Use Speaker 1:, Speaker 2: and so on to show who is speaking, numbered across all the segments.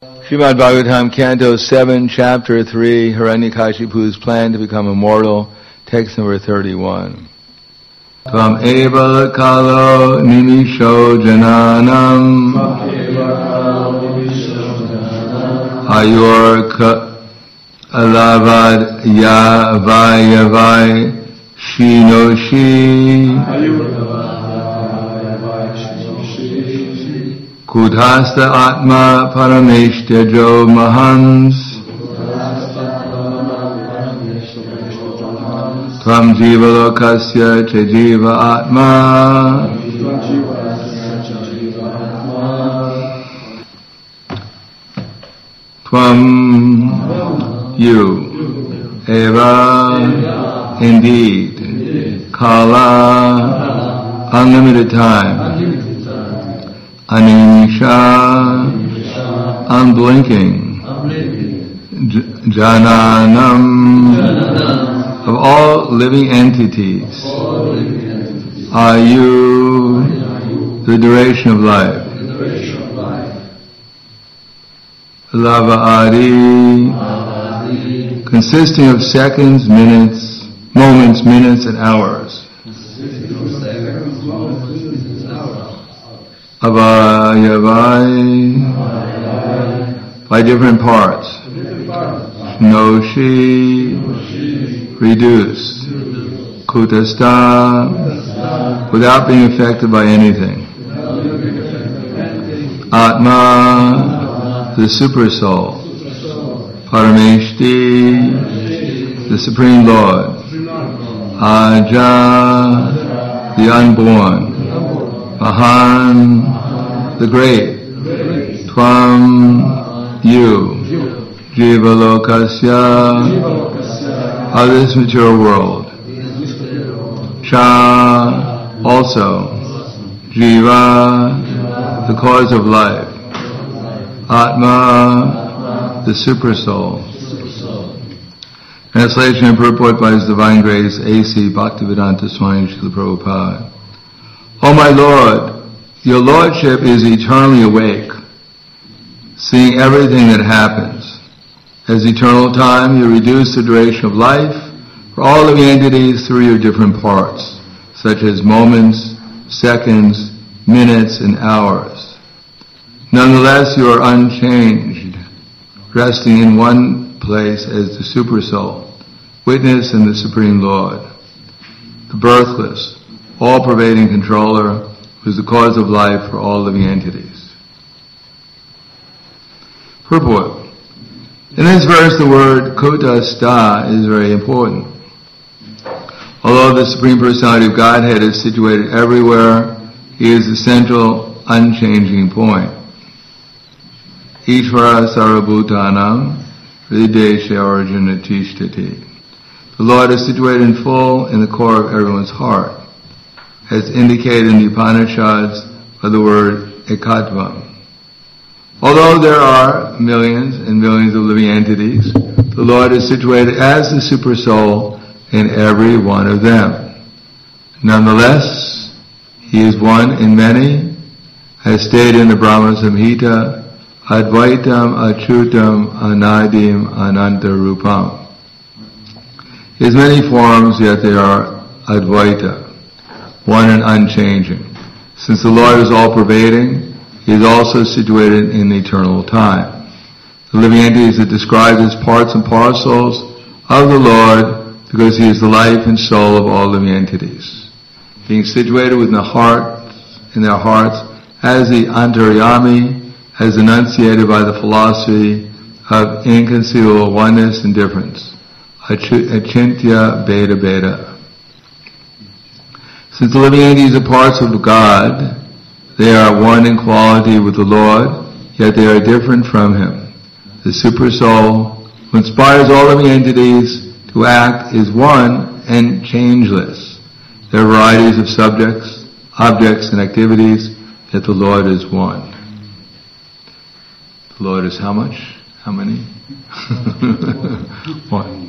Speaker 1: Srimad Bhagavatam, Canto 7, Chapter 3, Hiranyakashipu's plan to become immortal, text number 31. Tvam eva kalo nimisho jananam ayor alavad yavai shinoshi Kudhasta Atma Parameshtajo Mahans Tvam Jiva Lokasya Chajiva Atma Tvam You Eva Indeed Kala Unlimited time Animisha, unblinking, Jananam, of all living entities, are you the duration of life. Lava Adi, consisting of seconds, minutes, moments, minutes, and hours. Avayavai, by different parts. Noshi, reduced. Kutastha, without being affected by anything. Atma, the super soul. Parameshti, the Supreme Lord. Aja, the unborn. Mahan, the great. Tvam, you. Jiva Lokasya, of this material world. Cha, also. Jiva, the cause of life. Atma, the super soul. Translation and purport by His Divine Grace A.C. Bhaktivedanta Swami Srila Prabhupada. O my Lord, your Lordship is eternally awake, seeing everything that happens. As eternal time, you reduce the duration of life for all living entities through your different parts, such as moments, seconds, minutes, and hours. Nonetheless, you are unchanged, resting in one place as the Super Soul, witness in the Supreme Lord, the birthless, all-pervading controller, who is the cause of life for all living entities. Purport. In this verse, the word Kutastha is very important. Although the Supreme Personality of Godhead is situated everywhere, He is the central, unchanging point. Ishvara Sarvabhutanam Hridesha Arjuna Tishtati. The Lord is situated in full in the core of everyone's heart, as indicated in the Upanishads by the word ekatvam. Although there are millions and millions of living entities, the Lord is situated as the Super Soul in every one of them. Nonetheless, He is one in many, as stated in the Brahma Samhita, Advaitam Achutam Anadim Ananta Rupam. He has many forms, yet they are Advaita, one and unchanging. Since the Lord is all-pervading, He is also situated in eternal time. The living entities are described as parts and parcels of the Lord because He is the life and soul of all living entities. Being situated within the heart, in their hearts, as the Antaryami, as enunciated by the philosophy of inconceivable oneness and difference, Achintya Beda Beda. Since the living entities are parts of God, they are one in quality with the Lord, yet they are different from Him. The Super Soul, who inspires all living entities to act, is one and changeless. There are varieties of subjects, objects, and activities, yet the Lord is one. The Lord is how much? How many? One.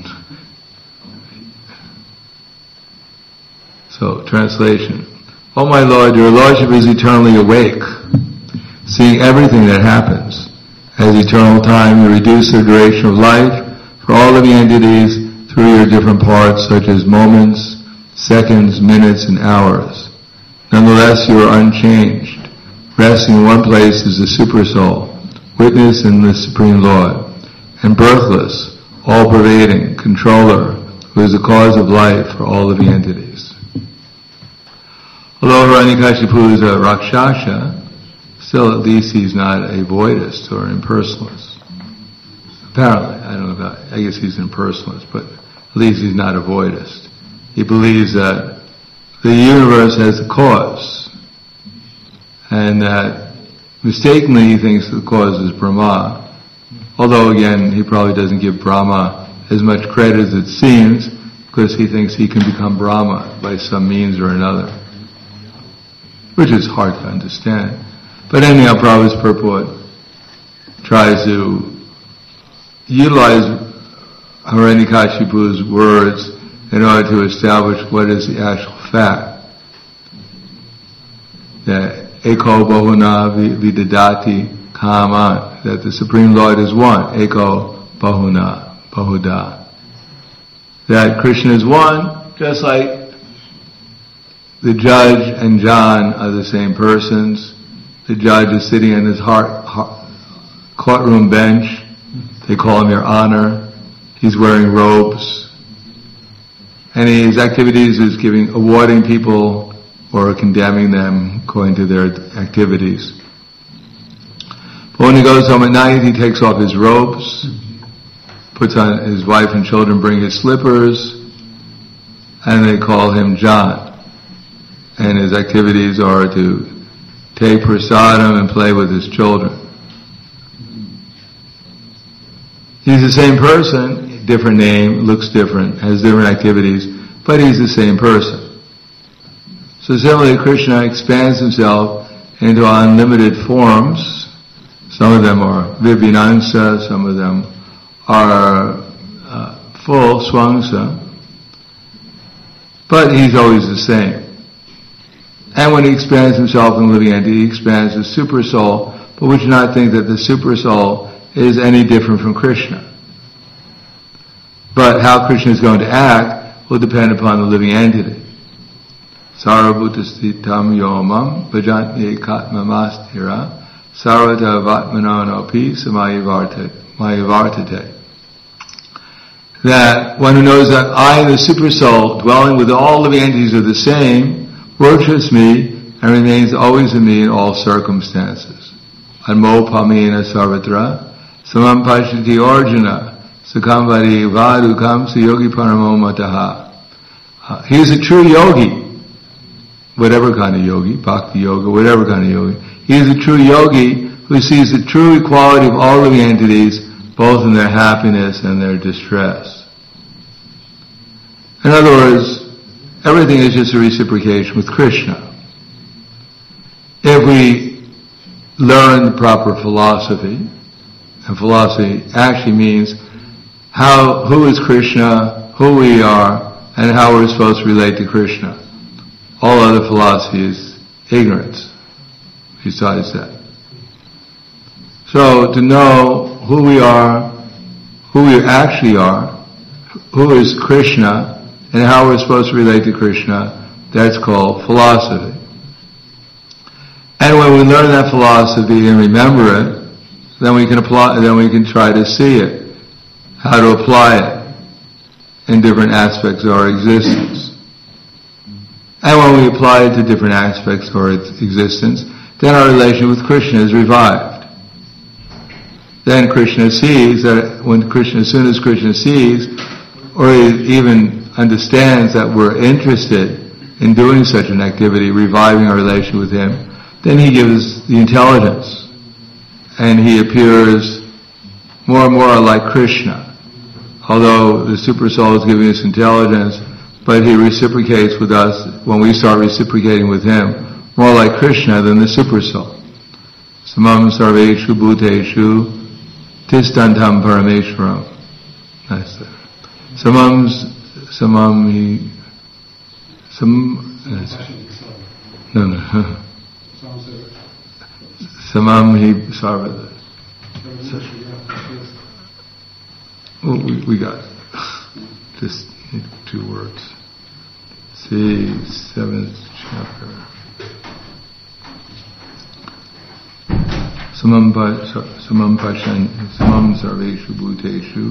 Speaker 1: So, translation. Oh my Lord, your Lordship is eternally awake, seeing everything that happens. As eternal time, you reduce the duration of life for all living entities through your different parts, such as moments, seconds, minutes, and hours. Nonetheless, you are unchanged. Resting in one place is the Supersoul, witness in the Supreme Lord, and birthless, all-pervading, controller, who is the cause of life for all living entities. Although Hiranyakashipu is a Rakshasa, still at least he's not a voidist or impersonalist. Apparently, I don't know about, I guess he's an impersonalist, but at least he's not a voidist. He believes that the universe has a cause, and that mistakenly he thinks the cause is Brahma, although again he probably doesn't give Brahma as much credit as it seems, because he thinks he can become Brahma by some means or another, which is hard to understand. But anyhow, Prabhupada's purport tries to utilize Hiranyakashipu's words in order to establish what is the actual fact. That Eko Bahuna Vidadati Kaman, that the Supreme Lord is one. Eko Bahuna, Bahuda. That Krishna is one, just like the judge and John are the same persons. The judge is sitting in his courtroom bench. They call him Your Honor. He's wearing robes. And his activities is awarding people or condemning them according to their activities. But when he goes home at night, he takes off his robes, puts on, his wife and children bring his slippers, and they call him John. And his activities are to take prasadam and play with his children. He's the same person, different name, looks different, has different activities, but he's the same person. So similarly, Krishna expands himself into unlimited forms. Some of them are Vibhinansa, some of them are full Swangsa, but he's always the same. And when he expands himself in living entity, he expands the super soul, but we should not think that the super soul is any different from Krishna. But how Krishna is going to act will depend upon the living entity. Sarvabhutastitam yomam bhajanti katmamastira sarvata vatmanonopi samayavartate. That one who knows that I, the super soul, dwelling with all living entities, are the same, worships me and remains always in me in all circumstances. Anmo pamena sarvatra samam pashati orjuna sakambari vadukam sayogi paramo mataha. He is a true yogi, whatever kind of yogi, bhakti yoga, whatever kind of yogi. He is a true yogi who sees the true equality of all living entities, both in their happiness and their distress. In other words, everything is just a reciprocation with Krishna. If we learn the proper philosophy, and philosophy actually means who is Krishna, who we are, and how we're supposed to relate to Krishna. All other philosophy is ignorance, besides that. So to know who we are, who we actually are, who is Krishna, and how we're supposed to relate to Krishna, that's called philosophy. And when we learn that philosophy and remember it, then we can try to see it, how to apply it in different aspects of our existence. And when we apply it to different aspects of our existence, then our relation with Krishna is revived. Then Krishna sees that as soon as Krishna sees, or even understands that we're interested in doing such an activity, reviving our relation with him, then he gives the intelligence. And he appears more and more like Krishna. Although the Super Soul is giving us intelligence, but he reciprocates with us when we start reciprocating with him, more like Krishna than the Super Soul. Samam sarveshu bhuteshu tistantam parameshwaram. That's it. Samam hi sarvada. We got just 2 words. See, 7th chapter. Samam sarveshu bhuteshu.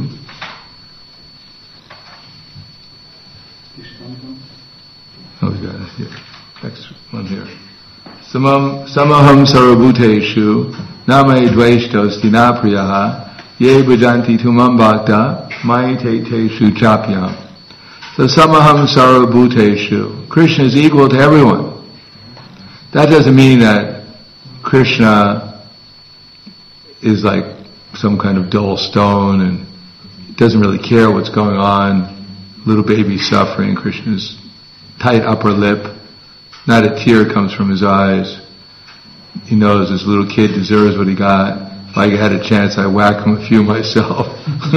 Speaker 1: Oh, we got it here. Next one here. Samaham sarvabhuteshu namai dvaishtos dinapriyaha ye bhajanti tumam bhakta mai te teshu chapyam. So samaham sarvabhuteshu. Krishna is equal to everyone. That doesn't mean that Krishna is like some kind of dull stone and doesn't really care what's going on. Little baby suffering, Krishna's tight upper lip, not a tear comes from his eyes. He knows this little kid deserves what he got. If I had a chance, I'd whack him a few myself.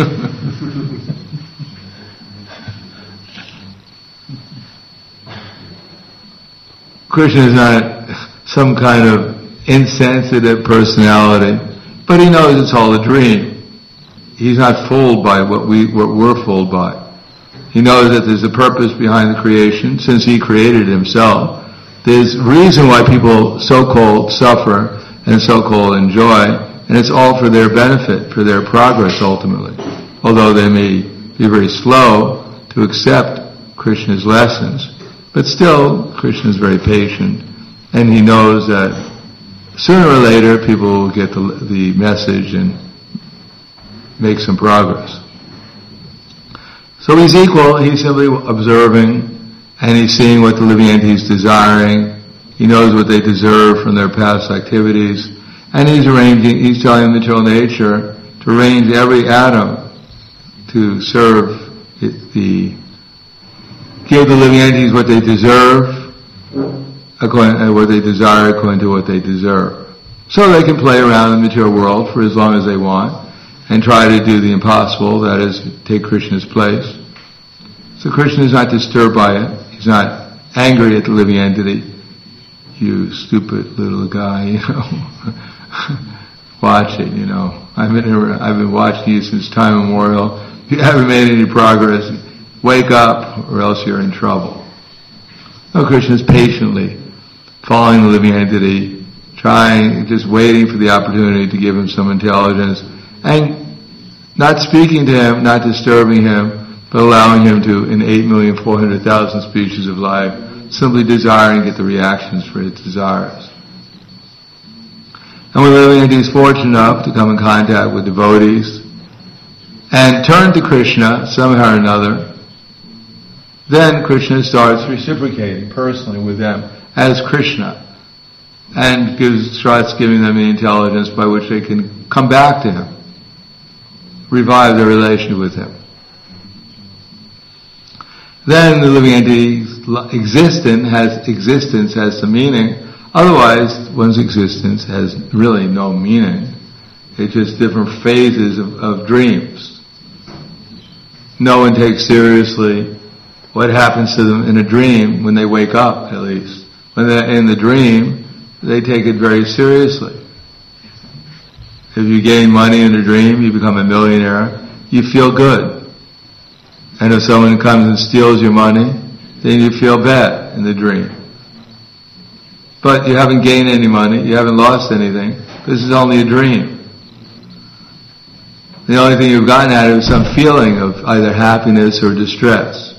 Speaker 1: Krishna is not some kind of insensitive personality, but he knows it's all a dream. He's not fooled by what we're fooled by. He knows that there's a purpose behind the creation, since he created himself. There's a reason why people so-called suffer and so-called enjoy, and it's all for their benefit, for their progress ultimately. Although they may be very slow to accept Krishna's lessons, but still Krishna is very patient, and he knows that sooner or later people will get the message and make some progress. So he's equal, he's simply observing, and he's seeing what the living entity is desiring. He knows what they deserve from their past activities, and he's telling material nature to arrange every atom to serve give the living entities what they deserve, what they desire according to what they deserve. So they can play around in the material world for as long as they want, and try to do the impossible, that is, take Krishna's place. So Krishna is not disturbed by it. He's not angry at the living entity. You stupid little guy, watch it, I've been watching you since time immemorial. You haven't made any progress. Wake up, or else you're in trouble. No, Krishna is patiently following the living entity, just waiting for the opportunity to give him some intelligence, and not speaking to him, not disturbing him, but allowing him to, in 8,400,000 species of life, simply desire and get the reactions for his desires. And when the living entity is fortunate enough to come in contact with devotees and turn to Krishna somehow or another, then Krishna starts reciprocating personally with them as Krishna, and starts giving them the intelligence by which they can come back to him, revive their relationship with him. Then the living entity's existence has some meaning. Otherwise, one's existence has really no meaning. It's just different phases of dreams. No one takes seriously what happens to them in a dream when they wake up, at least. When they're in the dream, they take it very seriously. If you gain money in a dream, you become a millionaire, you feel good. And if someone comes and steals your money, then you feel bad in the dream. But you haven't gained any money, you haven't lost anything. This is only a dream. The only thing you've gotten out of it is some feeling of either happiness or distress.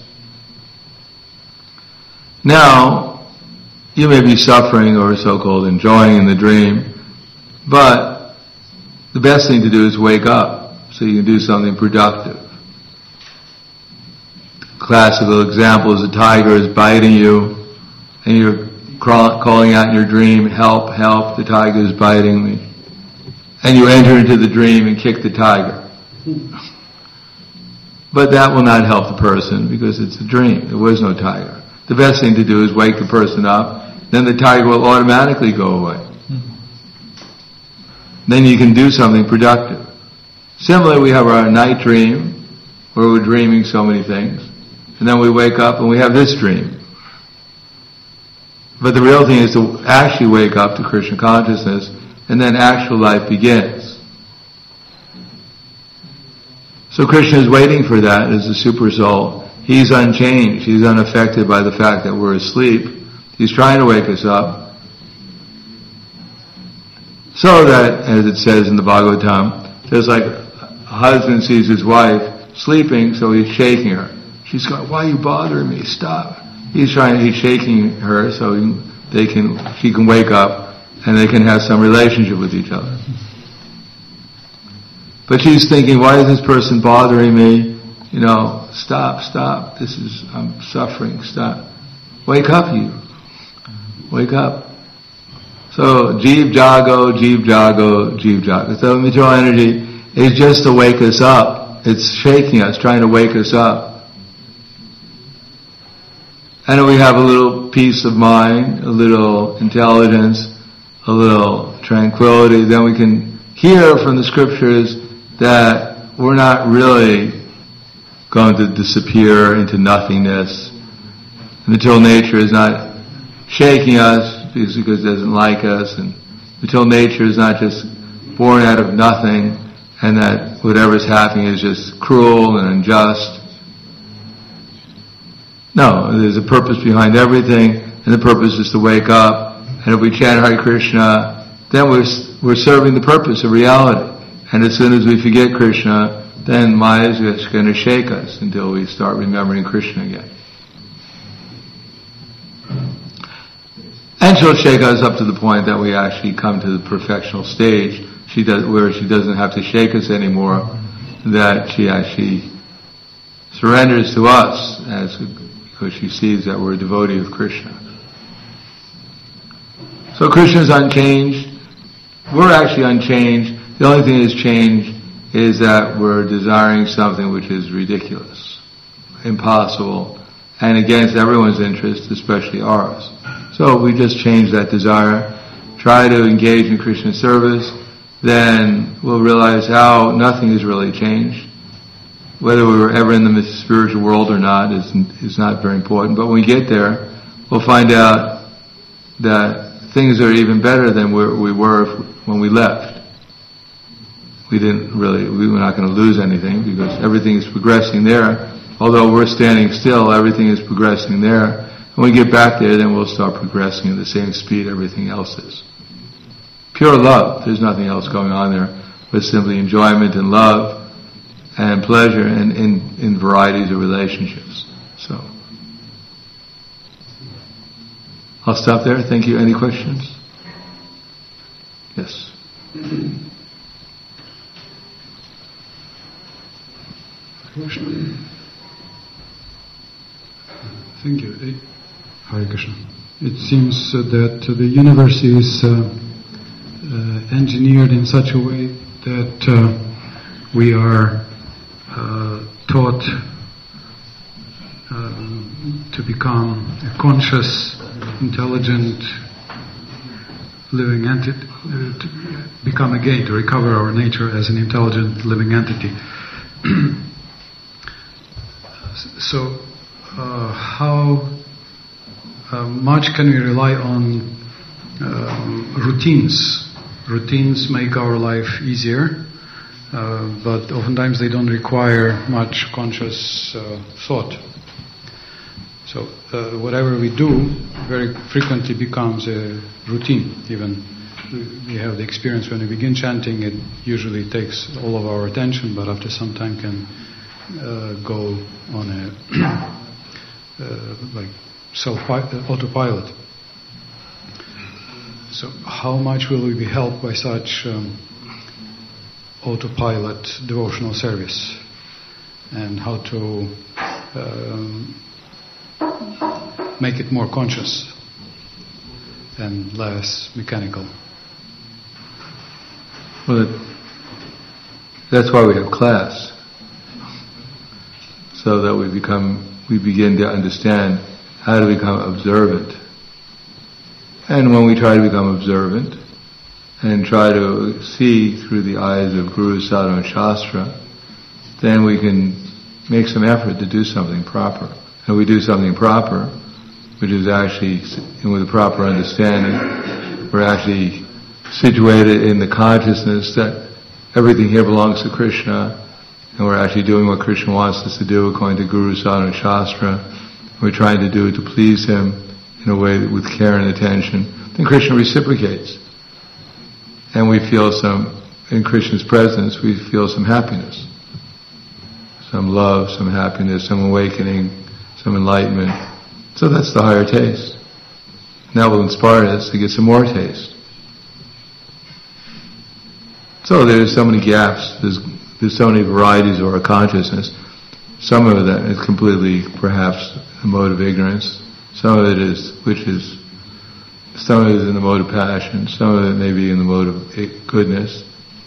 Speaker 1: Now, you may be suffering or so-called enjoying in the dream, but the best thing to do is wake up so you can do something productive. Classical example is a tiger is biting you, and you're calling out in your dream, help, help, the tiger is biting me. And you enter into the dream and kick the tiger. But that will not help the person because it's a dream. There was no tiger. The best thing to do is wake the person up, then the tiger will automatically go away. Then you can do something productive. Similarly, we have our night dream, where we're dreaming so many things, and then we wake up and we have this dream. But the real thing is to actually wake up to Krishna consciousness, and then actual life begins. So Krishna is waiting for that as the super soul. He's unchanged. He's unaffected by the fact that we're asleep. He's trying to wake us up. So that, as it says in the Bhagavatam, just like a husband sees his wife sleeping, so he's shaking her. She's going, "Why are you bothering me? Stop." He's shaking her so she can wake up and they can have some relationship with each other. But she's thinking, "Why is this person bothering me? Stop. I'm suffering. Stop. Wake up, you. Wake up." So, Jeev Jago, Jeev Jago, Jeev Jago. So, material energy is just to wake us up. It's shaking us, trying to wake us up. And if we have a little peace of mind, a little intelligence, a little tranquility, then we can hear from the scriptures that we're not really going to disappear into nothingness. Material nature is not shaking us because it doesn't like us, and material nature is not just born out of nothing, and that whatever's happening is just cruel and unjust. No, there's a purpose behind everything, and the purpose is to wake up. And if we chant Hare Krishna, then we're serving the purpose of reality. And as soon as we forget Krishna, then Maya is just going to shake us until we start remembering Krishna again. And she'll shake us up to the point that we actually come to the perfectional stage, where she doesn't have to shake us anymore, that she actually surrenders to us because she sees that we're a devotee of Krishna. So Krishna is unchanged. We're actually unchanged. The only thing that's changed is that we're desiring something which is ridiculous, impossible, and against everyone's interest, especially ours. So we just change that desire, try to engage in Krishna service, then we'll realize how nothing has really changed. Whether we were ever in the spiritual world or not is not very important, but when we get there, we'll find out that things are even better than we were when we left. We were not going to lose anything because everything is progressing there. Although we're standing still, everything is progressing there. When we get back there, then we'll start progressing at the same speed everything else is. Pure love. There's nothing else going on there but simply enjoyment and love and pleasure and in varieties of relationships. So, I'll stop there. Thank you. Any questions? Yes.
Speaker 2: Thank you. Hare Krishna. It seems that the universe is engineered in such a way that we are taught to become a conscious, intelligent, living entity, to become again, to recover our nature as an intelligent, living entity. So, how much can we rely on routines? Routines make our life easier, but oftentimes they don't require much conscious thought. So whatever we do very frequently becomes a routine. Even we have the experience when we begin chanting, it usually takes all of our attention, but after some time can go on a like autopilot. So how much will we be helped by such autopilot devotional service, and how to make it more conscious and less mechanical?
Speaker 1: Well, that's why we have class, so that we begin to understand how to become observant. And when we try to become observant and try to see through the eyes of Guru, Sadhu, and Shastra, then we can make some effort to do something proper. And we do something proper, which is actually, with a proper understanding, we're actually situated in the consciousness that everything here belongs to Krishna, and we're actually doing what Krishna wants us to do according to Guru, Sadhana, and Shastra. We're trying to do it to please Him in a way with care and attention. Then Krishna reciprocates. And we feel in Krishna's presence, we feel some happiness. Some love, some happiness, some awakening, some enlightenment. So that's the higher taste. And that will inspire us to get some more taste. So there's so many gaps, there's so many varieties of our consciousness. Some of that is completely, perhaps, a mode of ignorance. Some of it is in the mode of passion. Some of it may be in the mode of goodness.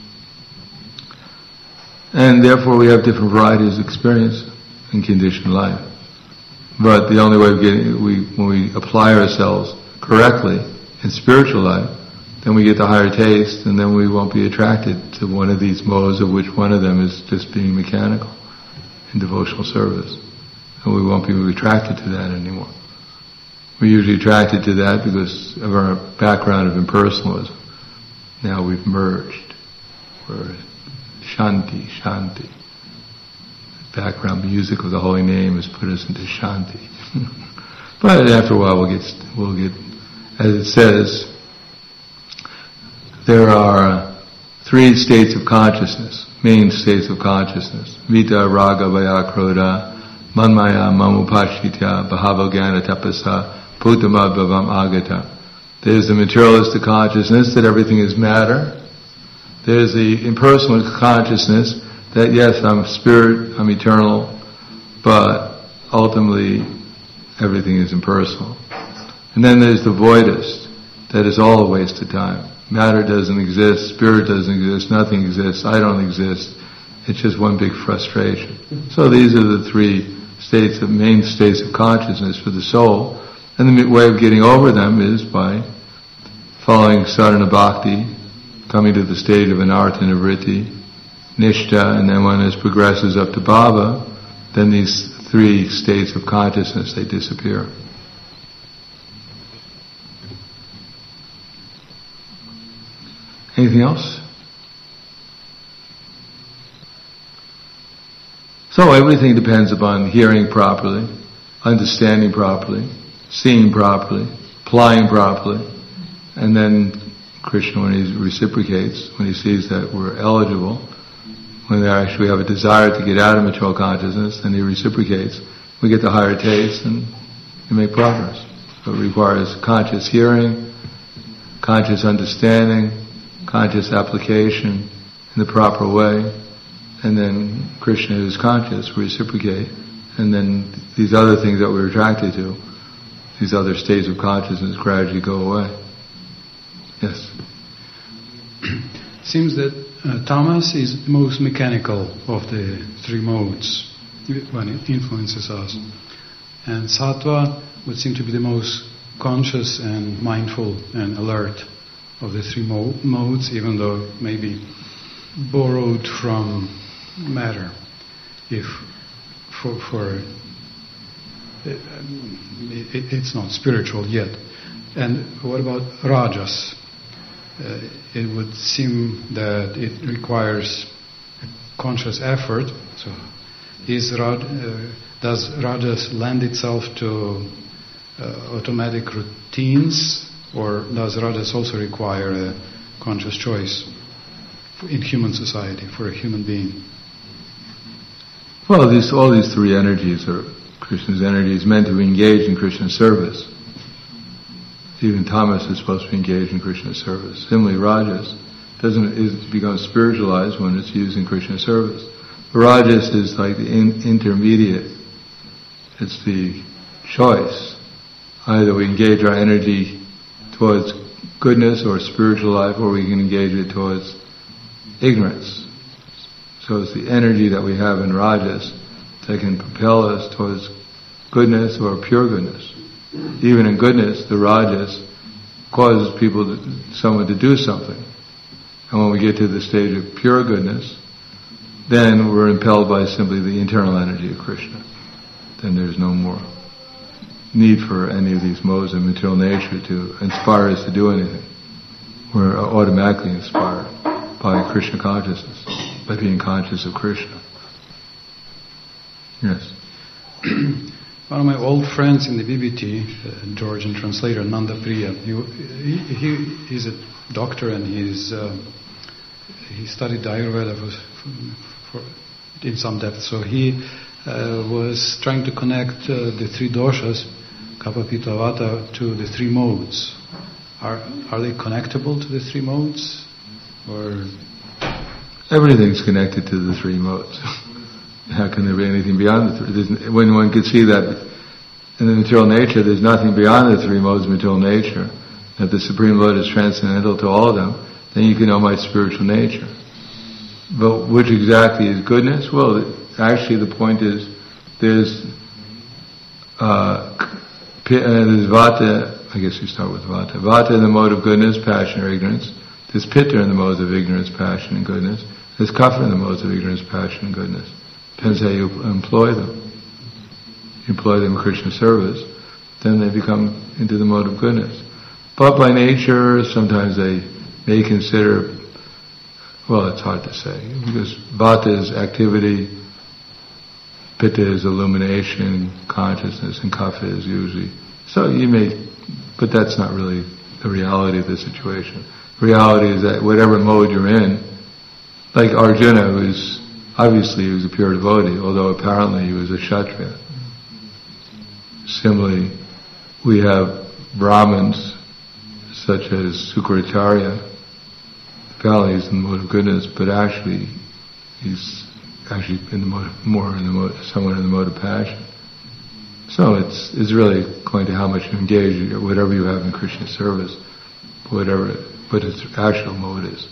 Speaker 1: And therefore we have different varieties of experience in conditioned life. But the only way of when we apply ourselves correctly in spiritual life, then we get the higher taste, and then we won't be attracted to one of these modes, of which one of them is just being mechanical in devotional service. And we won't be attracted to that anymore. We're usually attracted to that because of our background of impersonalism. Now we've merged. We're Shanti. The background music of the holy name has put us into Shanti. But after a while we'll get, as it says, there are 3 states of consciousness, main states of consciousness. Vita, Raga, Vaya, Krodha, Manmaya, Mamupashitya, Bhavogana, Tapasa, Putama, Bhavam, Agata. There's the materialistic consciousness that everything is matter. There's the impersonal consciousness that yes, I'm spirit, I'm eternal, but ultimately everything is impersonal. And then there's the voidist, that is all a waste of time. Matter doesn't exist, spirit doesn't exist, nothing exists, I don't exist. It's just one big frustration. So these are the 3 main states of consciousness for the soul. And the way of getting over them is by following sadhana bhakti, coming to the state of anartha nivritti, nishta, and then when it progresses up to bhava, then these 3 states of consciousness, they disappear. Anything else? So everything depends upon hearing properly, understanding properly, seeing properly, applying properly, and then Krishna, when He reciprocates, when He sees that we're eligible, when they actually have a desire to get out of material consciousness, then He reciprocates. We get the higher taste and we make progress. So it requires conscious hearing, conscious understanding, conscious application in the proper way, and then Krishna is conscious, reciprocate, and then these other things that we're attracted to, these other states of consciousness gradually go away. Yes?
Speaker 2: Seems that tamas is the most mechanical of the 3 modes when it influences us. And sattva would seem to be the most conscious and mindful and alert of the 3 modes, even though maybe borrowed from matter. It's not spiritual yet. And what about rajas? It would seem that it requires conscious effort. So, does rajas lend itself to automatic routines, or does rajas also require a conscious choice in human society for a human being?
Speaker 1: Well, all these 3 energies are Krishna's energies meant to be engaged in Krishna's service. Even tamas is supposed to be engaged in Krishna's service. Similarly, rajas becomes spiritualized when it's used in Krishna's service. Rajas is like the intermediate. It's the choice. Either we engage our energy towards goodness or spiritual life, or we can engage it towards ignorance. So it's the energy that we have in rajas that can propel us towards goodness or pure goodness. Even in goodness, the rajas causes someone to do something. And when we get to the stage of pure goodness, then we're impelled by simply the internal energy of Krishna. Then there's no more need for any of these modes of material nature to inspire us to do anything. We're automatically inspired by Krishna consciousness, by being conscious of Krishna. Yes.
Speaker 2: One of my old friends in the BBT, Georgian translator Nanda Priya, he's a doctor and he studied Ayurveda in some depth. So he was trying to connect the three doshas, Kapha, Pitta, Vata, to the three modes. Are they connectable to the three modes, or
Speaker 1: everything's connected to the three modes? How can there be anything beyond the three? When one could see that in the material nature, there's nothing beyond the three modes of material nature, that the Supreme Lord is transcendental to all of them, then you can know my spiritual nature. But which exactly is goodness? Well, actually the point is, there's Vata, I guess you start with Vata. Vata in the mode of goodness, passion, or ignorance. There's Pitta in the modes of ignorance, passion, and goodness. There's Kapha in the modes of ignorance, passion, and goodness. Depends how you employ them. You employ them in Krishna service, then they become into the mode of goodness. But by nature, sometimes they may consider, well, it's hard to say, because Vata is activity, Pitta is illumination, consciousness, and Kapha is usually. So you may, but that's not really the reality of the situation. The reality is that whatever mode you're in, like Arjuna, obviously he was a pure devotee, although apparently he was a Kshatriya. Similarly, we have Brahmins, such as Sukracharya. Apparently he's in the mode of goodness, but actually he's actually in the mode, somewhat in the mode of passion. So it's really going to how much you engage, whatever you have in Krishna service, what its actual mode is.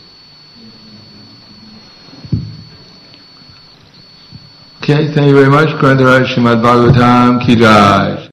Speaker 1: Okay, thank you very much. Grantharaj Srimad Bhagavatam Ki Jai.